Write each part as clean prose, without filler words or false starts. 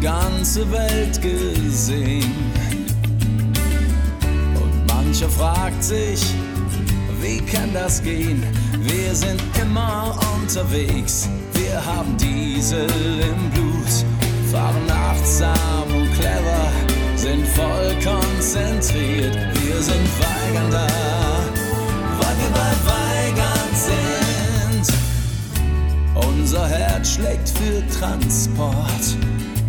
ganze Welt gesehen. Und mancher fragt sich, wie kann das gehen? Wir sind immer unterwegs, wir haben Diesel im Blut, fahren achtsam und clever, sind voll konzentriert. Wir sind Weigernder, weil wir bei Weigand sind. Unser Herz schlägt für Transport.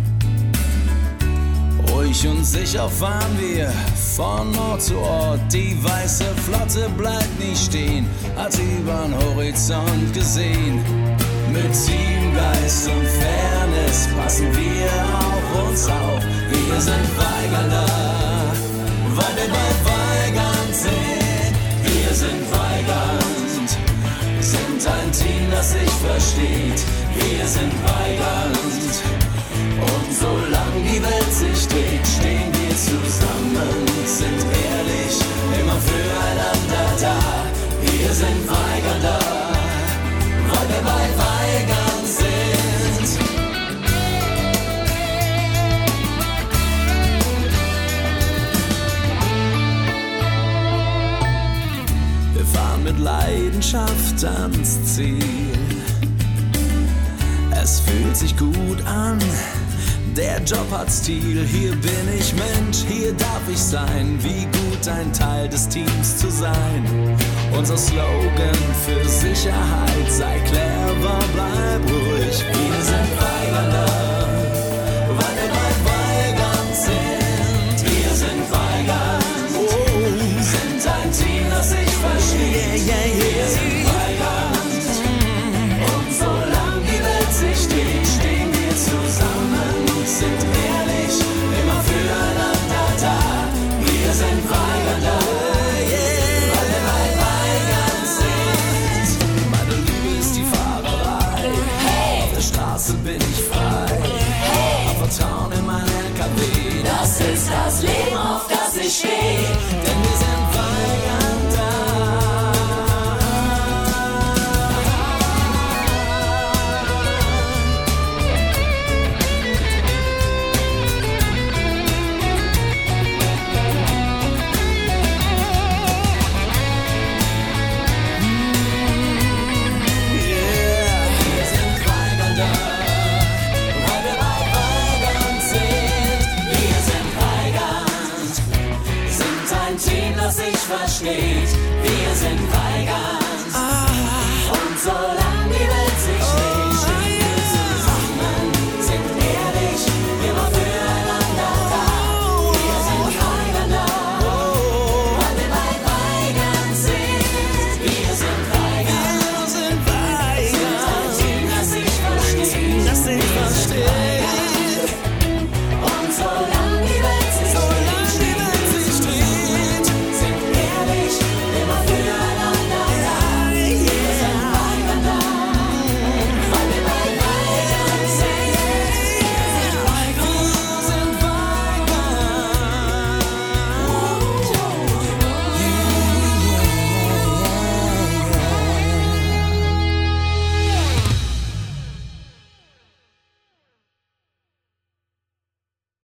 Ruhig und sicher fahren wir von Ort zu Ort. Die weiße Flotte bleibt nie stehen, hat übern Horizont gesehen. Mit Teamgeist und Fairness passen wir auf uns auf. Wir sind Weigernder, weil wir bei Weigand sind. Wir sind Weigand, sind ein Team, das sich versteht. Wir sind Weigand, und solange die Welt sich dreht, stehen wir zusammen, sind ehrlich, immer füreinander da. Wir sind Weigernder, weil wir bei Weigand sind. Wir fahren mit Leidenschaft ans Ziel. Es fühlt sich gut an, der Job hat Stil. Hier bin ich Mensch, hier darf ich sein. Wie gut ein Teil des Teams zu sein. Unser Slogan für Sicherheit, sei clever, bleib ruhig. Wir sind Weigernder, weil wir bei Weigand sind. Wir sind Weigand, sind ein Team, das sich versteht. Wir sind Weigand, und solange die Welt sich dreht, stehen wir zusammen, sind ehrlich, immer füreinander da. Wir sind Weigernder, weil wir bei Weigand sind. Meine Liebe ist die Fahrerei, auf der Straße bin ich frei. Hab Vertrauen in mein LKW, das ist das Leben, auf das ich stehe. Denn wir sind Weigernder. Versteht, wir sind